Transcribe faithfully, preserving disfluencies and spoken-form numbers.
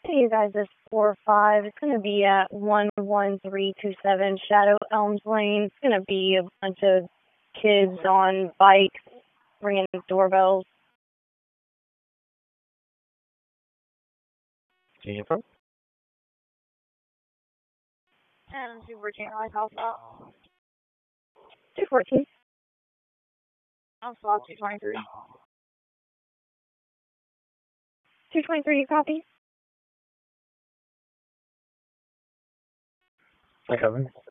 Hey, you guys, this four five. It's going to be at one one three two seven Shadow Elms Lane. It's going to be a bunch of kids on bikes ringing doorbells. Where you from? And two fourteen Lighthouse out. two fourteen. I'm slot two twenty-three. two twenty-three, you copy? I cover.